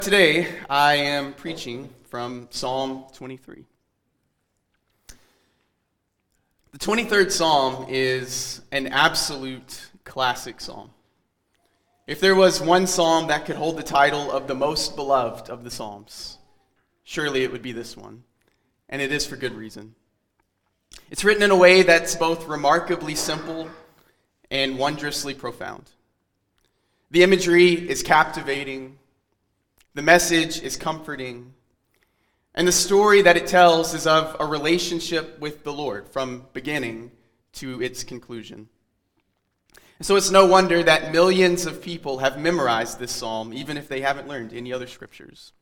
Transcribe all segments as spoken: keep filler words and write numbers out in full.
Today, I am preaching from Psalm twenty-three. The twenty-third Psalm is an absolute classic psalm. If there was one psalm that could hold the title of the most beloved of the Psalms, surely it would be this one, and it is for good reason. It's written in a way that's both remarkably simple and wondrously profound. The imagery is captivating. The message is comforting, and the story that it tells is of a relationship with the Lord from beginning to its conclusion. And so it's no wonder that millions of people have memorized this psalm, even if they haven't learned any other scriptures.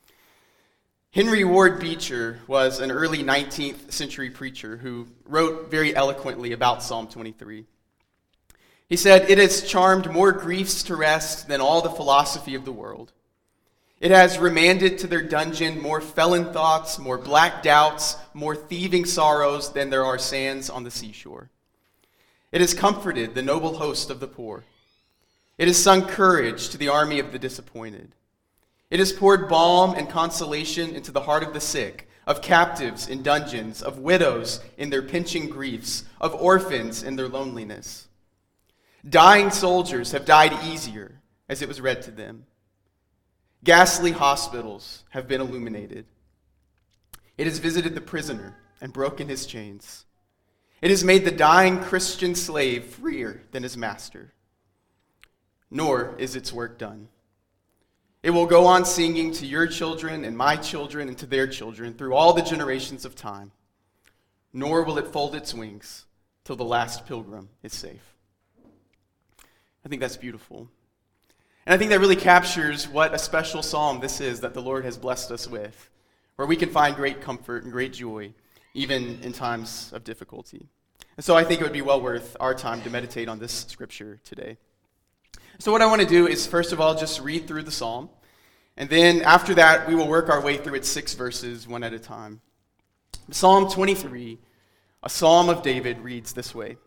Henry Ward Beecher was an early nineteenth century preacher who wrote very eloquently about Psalm twenty-three. He said, "It has charmed more griefs to rest than all the philosophy of the world. It has remanded to their dungeon more felon thoughts, more black doubts, more thieving sorrows than there are sands on the seashore. It has comforted the noble host of the poor. It has sung courage to the army of the disappointed. It has poured balm and consolation into the heart of the sick, of captives in dungeons, of widows in their pinching griefs, of orphans in their loneliness. Dying soldiers have died easier as it was read to them. Ghastly hospitals have been illuminated. It has visited the prisoner and broken his chains. It has made the dying Christian slave freer than his master. Nor is its work done. It will go on singing to your children and my children and to their children through all the generations of time. Nor will it fold its wings till the last pilgrim is safe." I think that's beautiful. And I think that really captures what a special psalm this is that the Lord has blessed us with, where we can find great comfort and great joy, even in times of difficulty. And so I think it would be well worth our time to meditate on this scripture today. So what I want to do is, first of all, just read through the psalm, and then after that, we will work our way through its six verses, one at a time. Psalm twenty-three, a psalm of David, reads this way: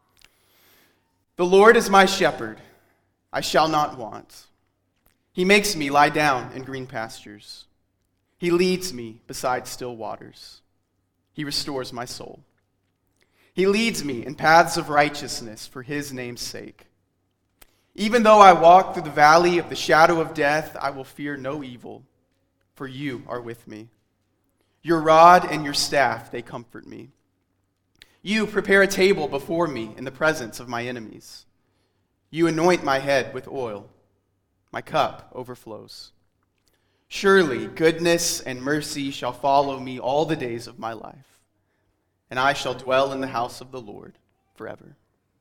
"The Lord is my shepherd, I shall not want. He makes me lie down in green pastures. He leads me beside still waters. He restores my soul. He leads me in paths of righteousness for his name's sake. Even though I walk through the valley of the shadow of death, I will fear no evil, for you are with me. Your rod and your staff, they comfort me. You prepare a table before me in the presence of my enemies. You anoint my head with oil. My cup overflows. Surely goodness and mercy shall follow me all the days of my life, and I shall dwell in the house of the Lord forever."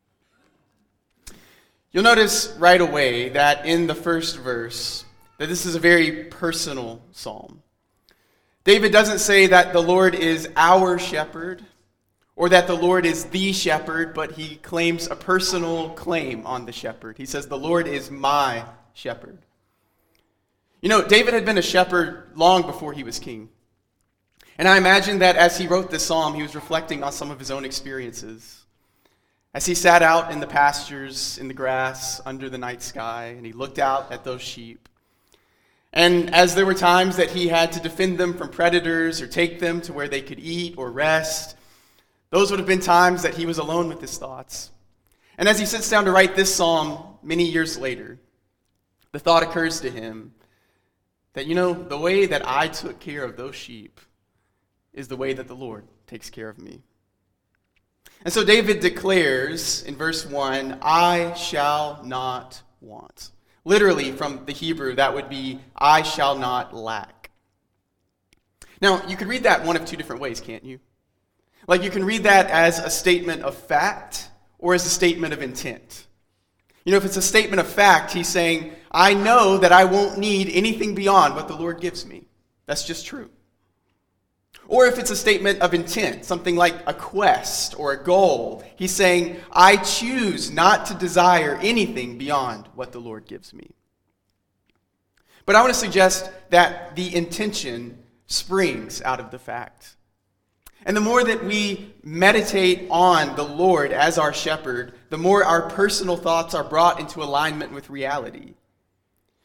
You'll notice right away that in the first verse that this is a very personal psalm. David doesn't say that the Lord is our shepherd, or that the Lord is the shepherd, but he claims a personal claim on the shepherd. He says, "The Lord is my shepherd." You know, David had been a shepherd long before he was king. And I imagine that as he wrote this psalm, he was reflecting on some of his own experiences. As he sat out in the pastures, in the grass, under the night sky, and he looked out at those sheep. And as there were times that he had to defend them from predators or take them to where they could eat or rest, those would have been times that he was alone with his thoughts. And as he sits down to write this psalm many years later, the thought occurs to him that, you know, the way that I took care of those sheep is the way that the Lord takes care of me. And so David declares in verse one, "I shall not want." Literally from the Hebrew, that would be, "I shall not lack." Now, you could read that one of two different ways, can't you? Like, you can read that as a statement of fact or as a statement of intent. You know, if it's a statement of fact, he's saying, I know that I won't need anything beyond what the Lord gives me. That's just true. Or if it's a statement of intent, something like a quest or a goal, he's saying, I choose not to desire anything beyond what the Lord gives me. But I want to suggest that the intention springs out of the fact. And the more that we meditate on the Lord as our shepherd, the more our personal thoughts are brought into alignment with reality.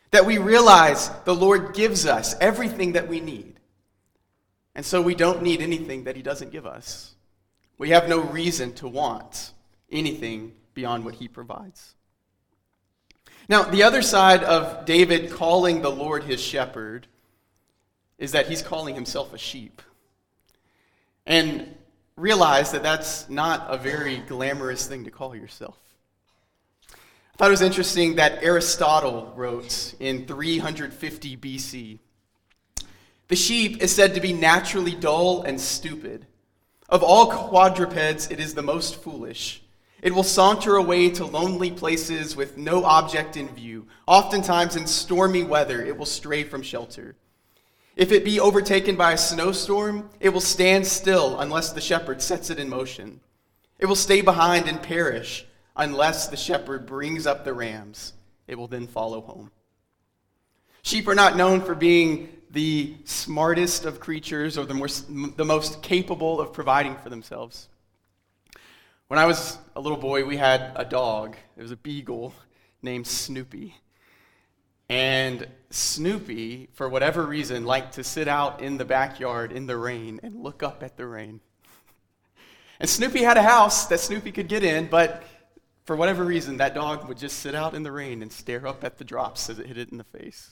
That we realize the Lord gives us everything that we need. And so we don't need anything that he doesn't give us. We have no reason to want anything beyond what he provides. Now, the other side of David calling the Lord his shepherd is that he's calling himself a sheep. And realize that that's not a very glamorous thing to call yourself. I thought it was interesting that Aristotle wrote in three hundred fifty B C, "The sheep is said to be naturally dull and stupid. Of all quadrupeds, it is the most foolish. It will saunter away to lonely places with no object in view. Oftentimes in stormy weather, it will stray from shelter. If it be overtaken by a snowstorm, it will stand still unless the shepherd sets it in motion. It will stay behind and perish unless the shepherd brings up the rams. It will then follow home." Sheep are not known for being the smartest of creatures or the, more, the most capable of providing for themselves. When I was a little boy, we had a dog. It was a beagle named Snoopy. And Snoopy, for whatever reason, liked to sit out in the backyard in the rain and look up at the rain. And Snoopy had a house that Snoopy could get in, but for whatever reason, that dog would just sit out in the rain and stare up at the drops as it hit it in the face.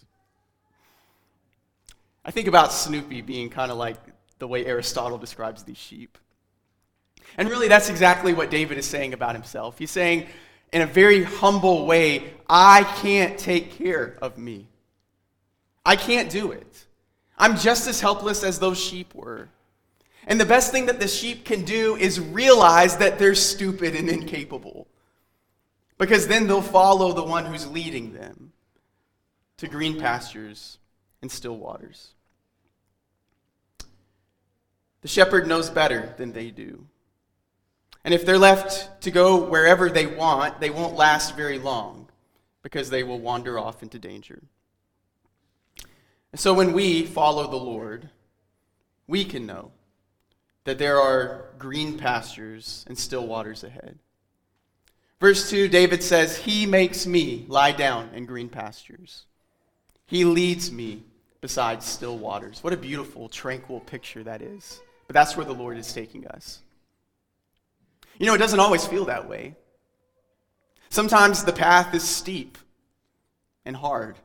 I think about Snoopy being kind of like the way Aristotle describes these sheep. And really, that's exactly what David is saying about himself. He's saying, in a very humble way, I can't take care of me. I can't do it. I'm just as helpless as those sheep were. And the best thing that the sheep can do is realize that they're stupid and incapable. Because then they'll follow the one who's leading them to green pastures and still waters. The shepherd knows better than they do. And if they're left to go wherever they want, they won't last very long because they will wander off into danger. And so when we follow the Lord, we can know that there are green pastures and still waters ahead. Verse two, David says, "He makes me lie down in green pastures. He leads me beside still waters." What a beautiful, tranquil picture that is. But that's where the Lord is taking us. You know, it doesn't always feel that way. Sometimes the path is steep and hard.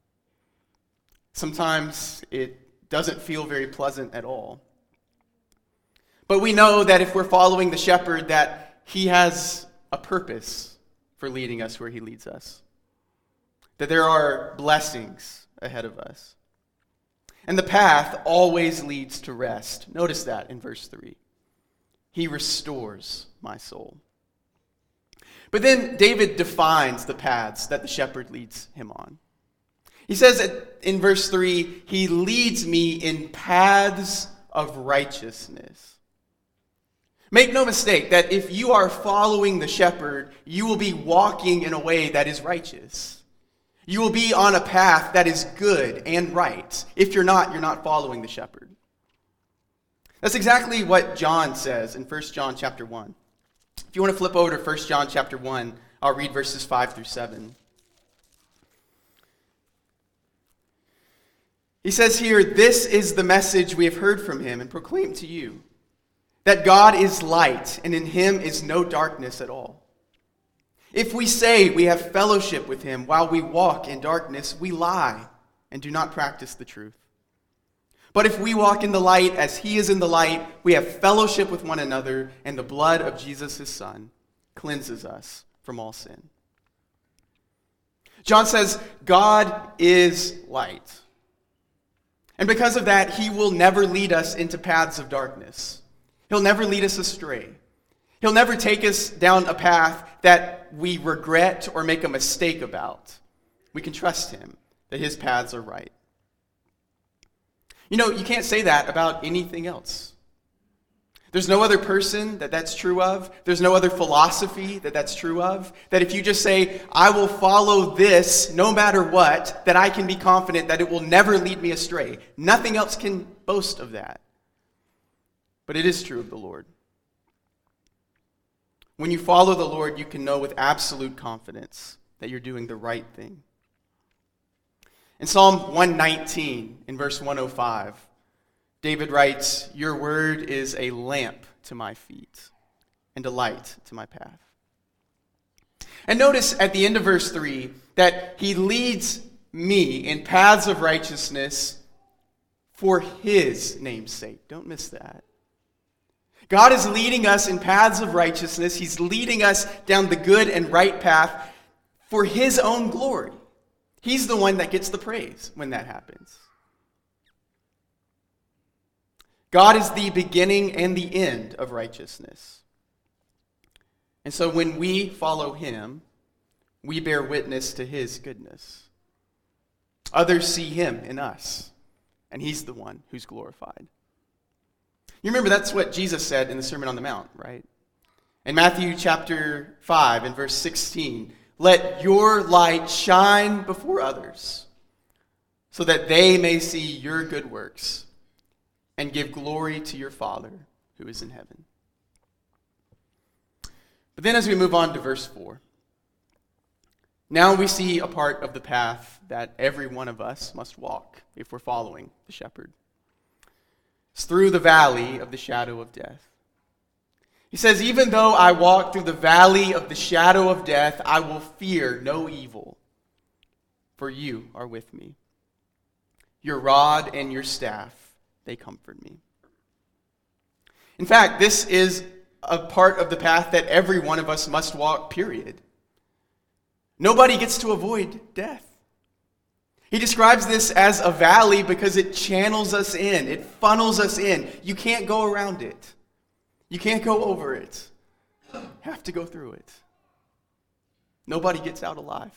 Sometimes it doesn't feel very pleasant at all. But we know that if we're following the shepherd, that he has a purpose for leading us where he leads us. That there are blessings ahead of us. And the path always leads to rest. Notice that in verse three. He restores my soul. But then David defines the paths that the shepherd leads him on. He says in verse three, he leads me in paths of righteousness. Make no mistake that if you are following the shepherd, you will be walking in a way that is righteous. You will be on a path that is good and right. If you're not, you're not following the shepherd. That's exactly what John says in First John chapter one. If you want to flip over to First John chapter one, I'll read verses five through seven. He says here, "This is the message we have heard from him and proclaimed to you, that God is light, and in him is no darkness at all. If we say we have fellowship with him while we walk in darkness, we lie and do not practice the truth. But if we walk in the light as he is in the light, we have fellowship with one another, and the blood of Jesus his Son cleanses us from all sin." John says, God is light. And because of that, he will never lead us into paths of darkness. He'll never lead us astray. He'll never take us down a path that we regret or make a mistake about. We can trust him that his paths are right. You know, you can't say that about anything else. There's no other person that that's true of. There's no other philosophy that that's true of. That if you just say, I will follow this no matter what, that I can be confident that it will never lead me astray. Nothing else can boast of that. But it is true of the Lord. When you follow the Lord, you can know with absolute confidence that you're doing the right thing. In Psalm one nineteen, in verse one oh five, David writes, "Your word is a lamp to my feet and a light to my path." And notice at the end of verse three that he leads me in paths of righteousness for his name's sake. Don't miss that. God is leading us in paths of righteousness. He's leading us down the good and right path for his own glory. He's the one that gets the praise when that happens. God is the beginning and the end of righteousness. And so when we follow him, we bear witness to his goodness. Others see him in us, and he's the one who's glorified. You remember that's what Jesus said in the Sermon on the Mount, right? In Matthew chapter five and verse sixteen, "Let your light shine before others, so that they may see your good works and give glory to your Father who is in heaven." But then as we move on to verse four, now we see a part of the path that every one of us must walk if we're following the shepherd. It's through the valley of the shadow of death. He says, "Even though I walk through the valley of the shadow of death, I will fear no evil, for you are with me. Your rod and your staff, they comfort me." In fact, this is a part of the path that every one of us must walk, period. Nobody gets to avoid death. He describes this as a valley because it channels us in. It funnels us in. You can't go around it. You can't go over it. You have to go through it. Nobody gets out alive.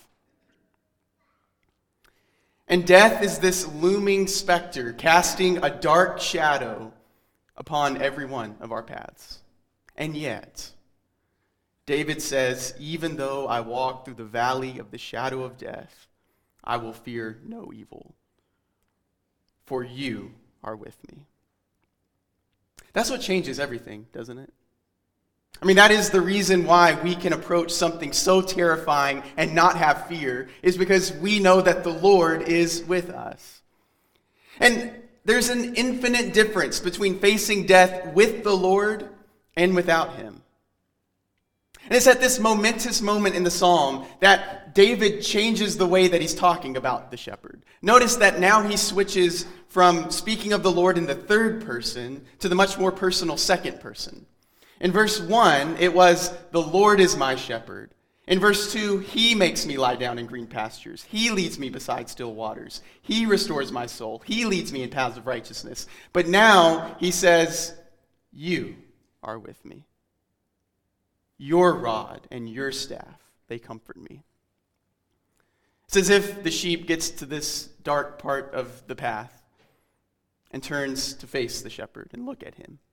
And death is this looming specter casting a dark shadow upon every one of our paths. And yet, David says, "Even though I walk through the valley of the shadow of death, I will fear no evil, for you are with me." That's what changes everything, doesn't it? I mean, that is the reason why we can approach something so terrifying and not have fear, is because we know that the Lord is with us. And there's an infinite difference between facing death with the Lord and without him. And it's at this momentous moment in the psalm that David changes the way that he's talking about the shepherd. Notice that now he switches from speaking of the Lord in the third person to the much more personal second person. In verse one, it was, "The Lord is my shepherd." In verse two, "He makes me lie down in green pastures. He leads me beside still waters. He restores my soul. He leads me in paths of righteousness." But now he says, "You are with me. Your rod and your staff, they comfort me." It's as if the sheep gets to this dark part of the path and turns to face the shepherd and look at him.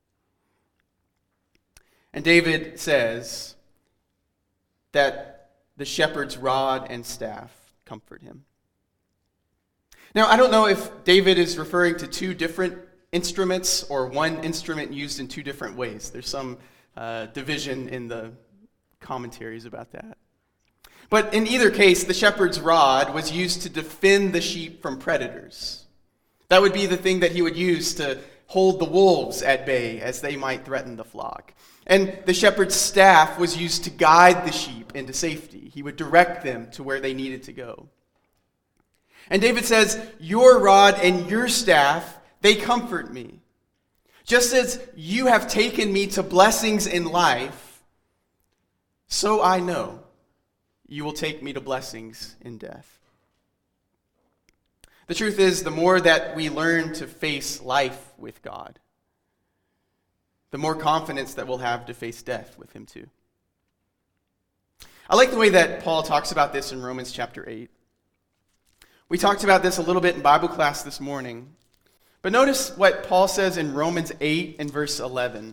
And David says that the shepherd's rod and staff comfort him. Now, I don't know if David is referring to two different instruments or one instrument used in two different ways. There's some uh, division in the commentaries about that. But in either case, the shepherd's rod was used to defend the sheep from predators. That would be the thing that he would use to hold the wolves at bay as they might threaten the flock. And the shepherd's staff was used to guide the sheep into safety. He would direct them to where they needed to go. And David says, "Your rod and your staff, they comfort me. Just as you have taken me to blessings in life, so I know you will take me to blessings in death." The truth is, the more that we learn to face life with God, the more confidence that we'll have to face death with him too. I like the way that Paul talks about this in Romans chapter eight. We talked about this a little bit in Bible class this morning. But notice what Paul says in Romans eight and verse eleven.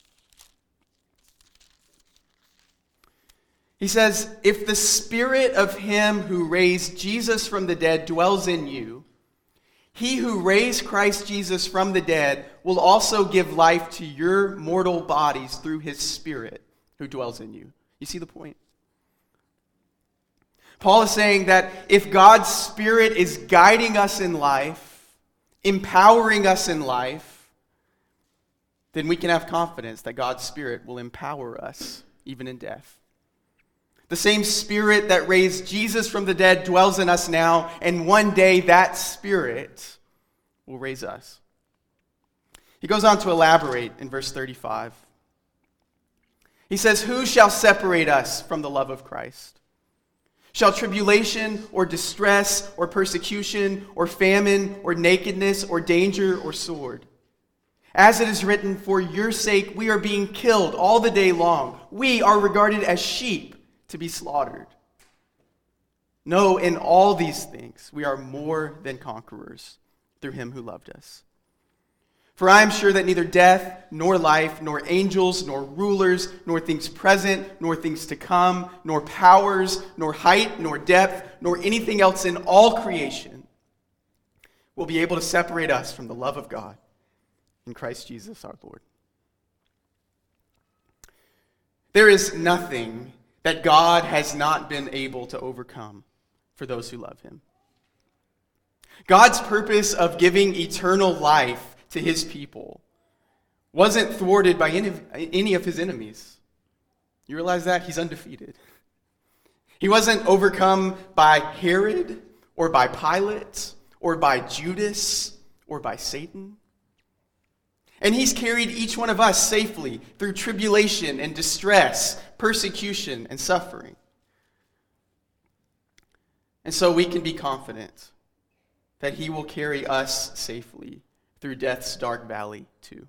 He says, "If the spirit of him who raised Jesus from the dead dwells in you, he who raised Christ Jesus from the dead will also give life to your mortal bodies through his Spirit who dwells in you." You see the point? Paul is saying that if God's Spirit is guiding us in life, empowering us in life, then we can have confidence that God's Spirit will empower us even in death. The same Spirit that raised Jesus from the dead dwells in us now, and one day that Spirit will raise us. He goes on to elaborate in verse thirty-five. He says, "Who shall separate us from the love of Christ? Shall tribulation or distress or persecution or famine or nakedness or danger or sword? As it is written, for your sake we are being killed all the day long. We are regarded as sheep to be slaughtered. No, in all these things we are more than conquerors through him who loved us. For I am sure that neither death, nor life, nor angels, nor rulers, nor things present, nor things to come, nor powers, nor height, nor depth, nor anything else in all creation will be able to separate us from the love of God in Christ Jesus our Lord." There is nothing that God has not been able to overcome for those who love him. God's purpose of giving eternal life to his people wasn't thwarted by any of, any of his enemies. You realize that? He's undefeated. He wasn't overcome by Herod or by Pilate or by Judas or by Satan. And he's carried each one of us safely through tribulation and distress, persecution and suffering. And so we can be confident that he will carry us safely through death's dark valley too.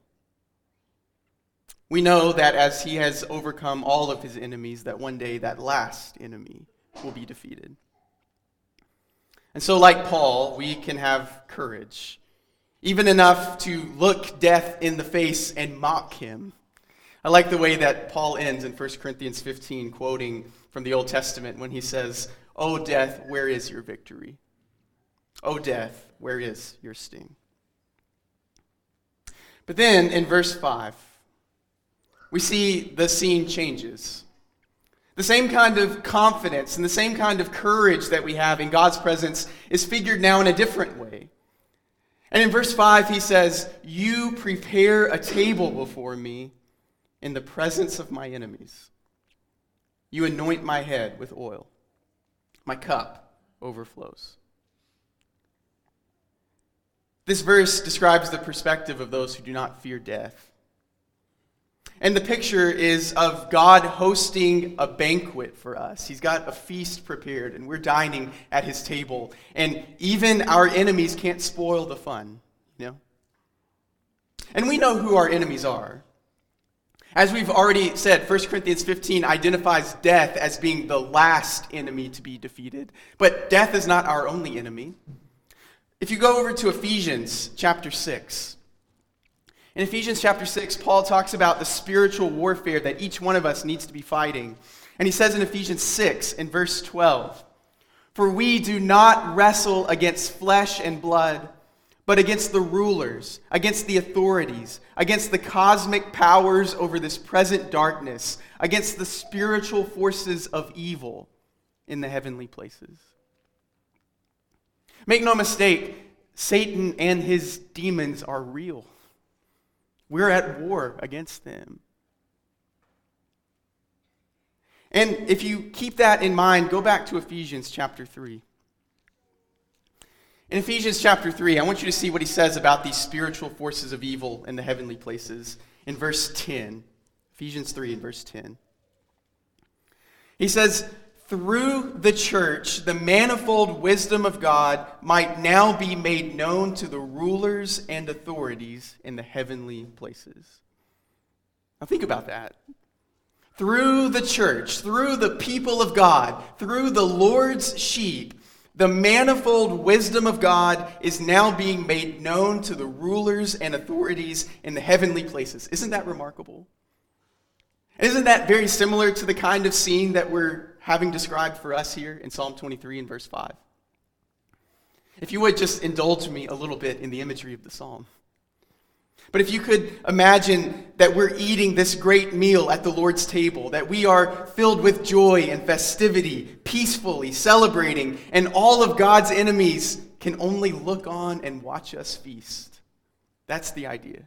We know that as he has overcome all of his enemies, that one day that last enemy will be defeated. And so like Paul, we can have courage, even enough to look death in the face and mock him. I like the way that Paul ends in First Corinthians fifteen, quoting from the Old Testament when he says, "O death, where is your victory? O death, where is your sting?" But then in verse five, we see the scene changes. The same kind of confidence and the same kind of courage that we have in God's presence is figured now in a different way. And in verse five, he says, "You prepare a table before me in the presence of my enemies. You anoint my head with oil. My cup overflows." This verse describes the perspective of those who do not fear death. And the picture is of God hosting a banquet for us. He's got a feast prepared, and we're dining at his table. And even our enemies can't spoil the fun, you know? And we know who our enemies are. As we've already said, First Corinthians fifteen identifies death as being the last enemy to be defeated. But death is not our only enemy. If you go over to Ephesians chapter six, in Ephesians chapter six, Paul talks about the spiritual warfare that each one of us needs to be fighting. And he says in Ephesians six, in verse twelve, "For we do not wrestle against flesh and blood, but against the rulers, against the authorities, against the cosmic powers over this present darkness, against the spiritual forces of evil in the heavenly places." Make no mistake, Satan and his demons are real. We're at war against them. And if you keep that in mind, go back to Ephesians chapter three. In Ephesians chapter three, I want you to see what he says about these spiritual forces of evil in the heavenly places in verse ten. Ephesians three in verse ten. He says, "Through the church, the manifold wisdom of God might now be made known to the rulers and authorities in the heavenly places." Now think about that. Through the church, through the people of God, through the Lord's sheep, the manifold wisdom of God is now being made known to the rulers and authorities in the heavenly places. Isn't that remarkable? Isn't that very similar to the kind of scene that we're having described for us here in Psalm twenty-three and verse five? If you would just indulge me a little bit in the imagery of the psalm. But if you could imagine that we're eating this great meal at the Lord's table, that we are filled with joy and festivity, peacefully celebrating, and all of God's enemies can only look on and watch us feast. That's the idea.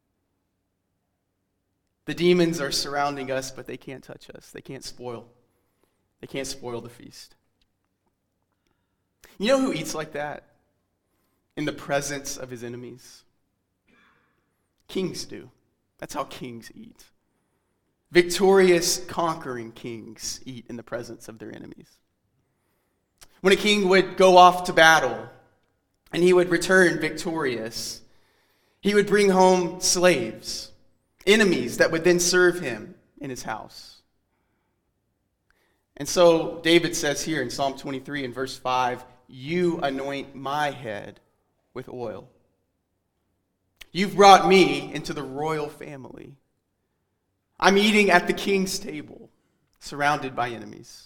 The demons are surrounding us, but they can't touch us. They can't spoil. They can't spoil the feast. You know who eats like that? In the presence of his enemies? Kings do. That's how kings eat. Victorious, conquering kings eat in the presence of their enemies. When a king would go off to battle and he would return victorious, he would bring home slaves, enemies that would then serve him in his house. And so David says here in Psalm twenty-three in verse five, "You anoint my head with oil. You've brought me into the royal family. I'm eating at the king's table, surrounded by enemies."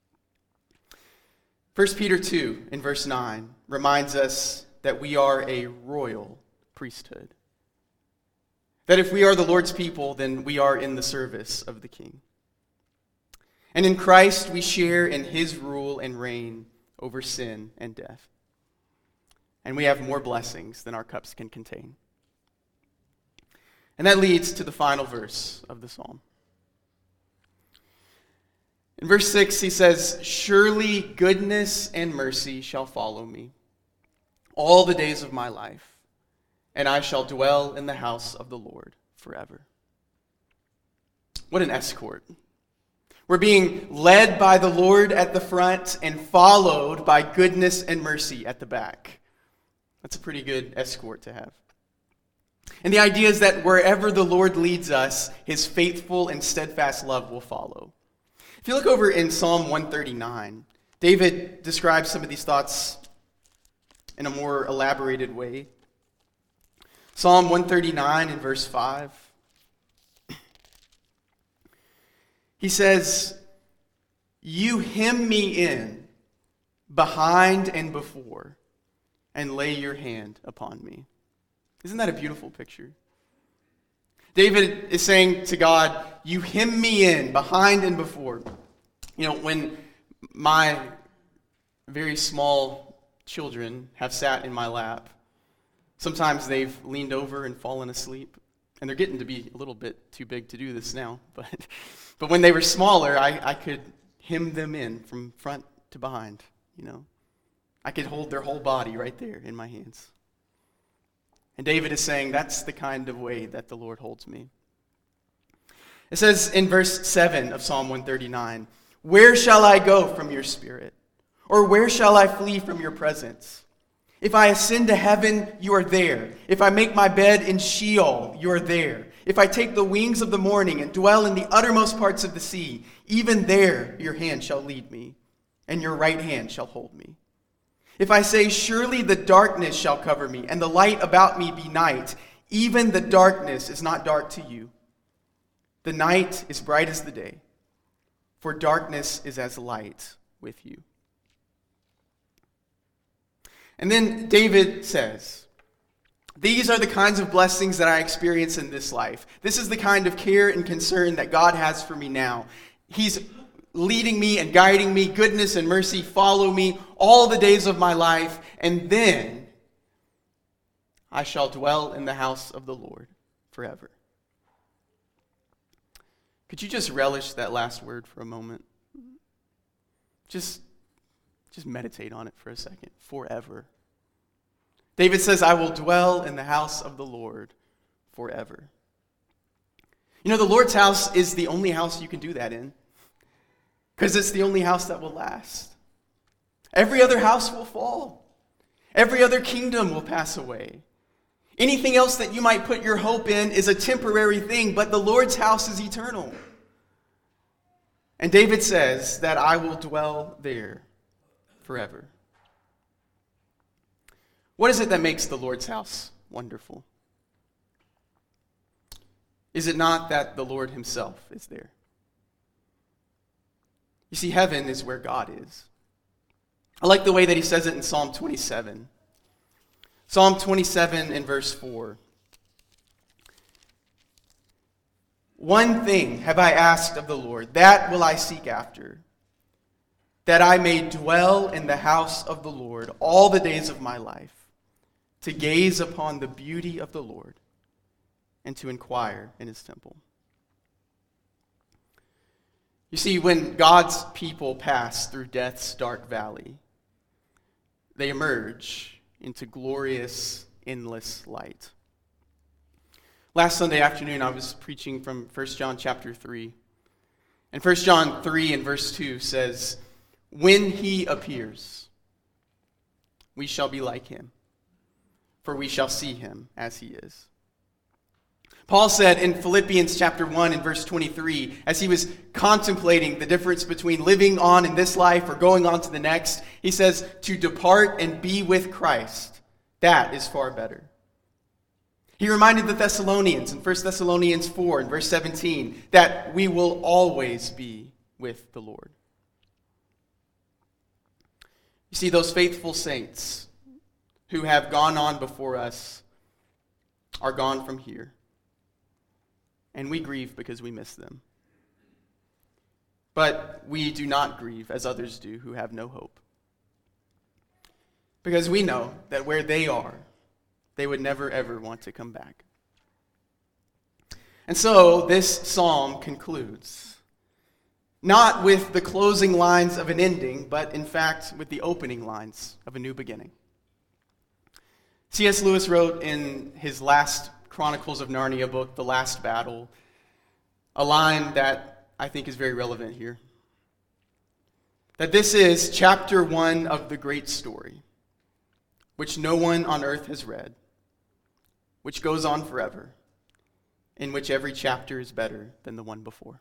First Peter two in verse nine reminds us that we are a royal priesthood. That if we are the Lord's people, then we are in the service of the King. And in Christ we share in his rule and reign over sin and death. And we have more blessings than our cups can contain. And that leads to the final verse of the psalm. In verse six, he says, "Surely goodness and mercy shall follow me all the days of my life, and I shall dwell in the house of the Lord forever." What an escort. We're being led by the Lord at the front and followed by goodness and mercy at the back. That's a pretty good escort to have. And the idea is that wherever the Lord leads us, his faithful and steadfast love will follow. If you look over in Psalm one thirty-nine, David describes some of these thoughts in a more elaborated way. Psalm one thirty-nine in verse five. He says, "You hem me in behind and before, and lay your hand upon me." Isn't that a beautiful picture? David is saying to God, "You hem me in behind and before." You know, when my very small children have sat in my lap, sometimes they've leaned over and fallen asleep. And they're getting to be a little bit too big to do this now. But but when they were smaller, I, I could hem them in from front to behind, you know. I could hold their whole body right there in my hands. And David is saying that's the kind of way that the Lord holds me. It says in verse seven of Psalm one thirty-nine, "Where shall I go from your spirit? Or where shall I flee from your presence? If I ascend to heaven, you are there. If I make my bed in Sheol, you are there. If I take the wings of the morning and dwell in the uttermost parts of the sea, even there your hand shall lead me, and your right hand shall hold me. If I say, surely the darkness shall cover me, and the light about me be night, even the darkness is not dark to you. The night is bright as the day, for darkness is as light with you." And then David says, "These are the kinds of blessings that I experience in this life. This is the kind of care and concern that God has for me now. He's leading me and guiding me. Goodness and mercy follow me all the days of my life. And then I shall dwell in the house of the Lord forever." Could you just relish that last word for a moment? Just, just meditate on it for a second. Forever. David says, "I will dwell in the house of the Lord forever." You know, the Lord's house is the only house you can do that in, because it's the only house that will last. Every other house will fall. Every other kingdom will pass away. Anything else that you might put your hope in is a temporary thing, but the Lord's house is eternal. And David says that I will dwell there forever. What is it that makes the Lord's house wonderful? Is it not that the Lord himself is there? You see, heaven is where God is. I like the way that he says it in Psalm twenty-seven. Psalm twenty-seven in verse four. One thing have I asked of the Lord, that will I seek after, that I may dwell in the house of the Lord all the days of my life, to gaze upon the beauty of the Lord and to inquire in his temple. You see, when God's people pass through death's dark valley, they emerge into glorious, endless light. Last Sunday afternoon, I was preaching from First John chapter three. And First John three and verse two says, "When he appears, we shall be like him, for we shall see him as he is." Paul said in Philippians chapter one and verse twenty-three, as he was contemplating the difference between living on in this life or going on to the next, he says, to depart and be with Christ, that is far better. He reminded the Thessalonians in First Thessalonians four and verse seventeen that we will always be with the Lord. You see, those faithful saints who have gone on before us are gone from here. And we grieve because we miss them. But we do not grieve as others do who have no hope. Because we know that where they are, they would never ever want to come back. And so this psalm concludes, not with the closing lines of an ending, but in fact with the opening lines of a new beginning. C S Lewis wrote in his last Chronicles of Narnia book, The Last Battle, a line that I think is very relevant here. That this is chapter one of the great story, which no one on earth has read, which goes on forever, in which every chapter is better than the one before.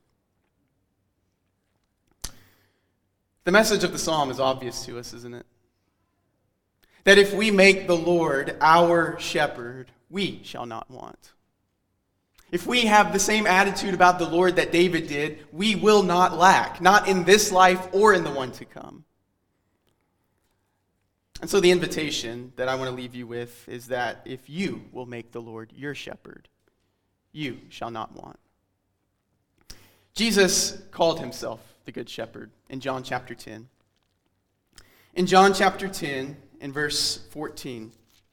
The message of the psalm is obvious to us, isn't it? That if we make the Lord our shepherd, we shall not want. If we have the same attitude about the Lord that David did, we will not lack, not in this life or in the one to come. And so the invitation that I want to leave you with is that if you will make the Lord your shepherd, you shall not want. Jesus called himself the Good Shepherd in John chapter ten. In John chapter ten, in verse fourteen,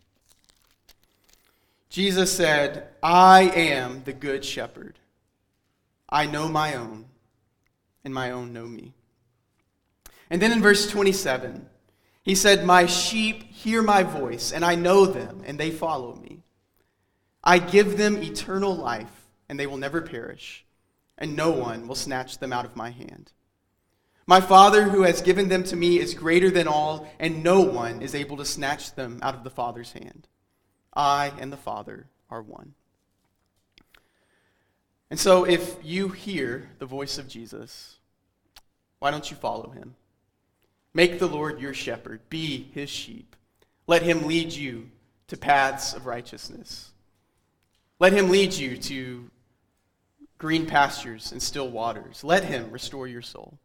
Jesus said, "I am the Good Shepherd. I know my own, and my own know me." And then in verse twenty-seven, he said, "My sheep hear my voice, and I know them, and they follow me. I give them eternal life, and they will never perish, and no one will snatch them out of my hand. My Father who has given them to me is greater than all, and no one is able to snatch them out of the Father's hand. I and the Father are one." And so if you hear the voice of Jesus, why don't you follow him? Make the Lord your shepherd. Be his sheep. Let him lead you to paths of righteousness. Let him lead you to green pastures and still waters. Let him restore your soul.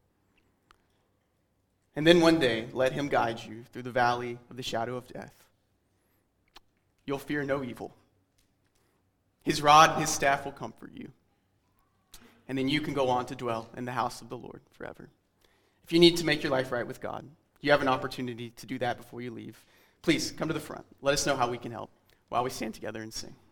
And then one day, let him guide you through the valley of the shadow of death. You'll fear no evil. His rod and his staff will comfort you. And then you can go on to dwell in the house of the Lord forever. If you need to make your life right with God, you have an opportunity to do that before you leave. Please come to the front. Let us know how we can help while we stand together and sing.